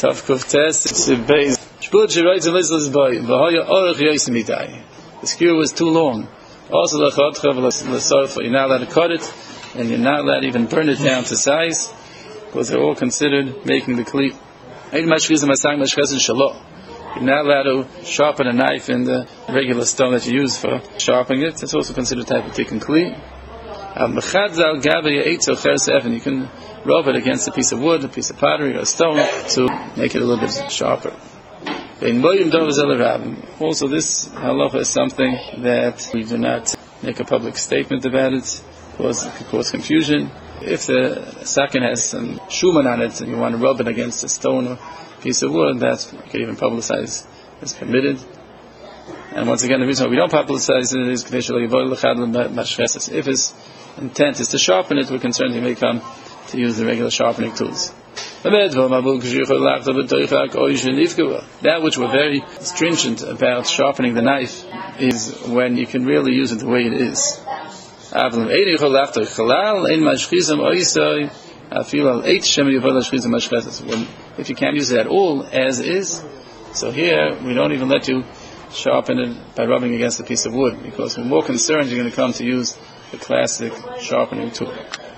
Tav Kuf Tes, Beis. Shpul Shirayt Zelislas Boy, V'hoya Orach Yosim Itai. The skewer was too long. Also, you're not allowed to cut it, and you're not allowed to even burn it down to size, because they're all considered making the kli. You're not allowed to sharpen a knife in the regular stone that you use for sharpening it. It's also considered a type of tikkun kli. You can rub it against a piece of wood, a piece of pottery, or a stone to make it a little bit sharper. Also, this halacha is something that we do not make a public statement about it, because it could cause confusion. If the sakin has some shuman on it and you want to rub it against a stone or piece of wood, that you can even publicize is permitted. And once again, the reason why we don't publicize it is if his intent is to sharpen it, we're concerned he may come to use the regular sharpening tools. That which we're very stringent about sharpening the knife is when you can really use it the way it is. If you can't use it at all as is, so here we don't even let you sharpen it by rubbing against a piece of wood, because we're more concerned you're going to come to use the classic sharpening tool.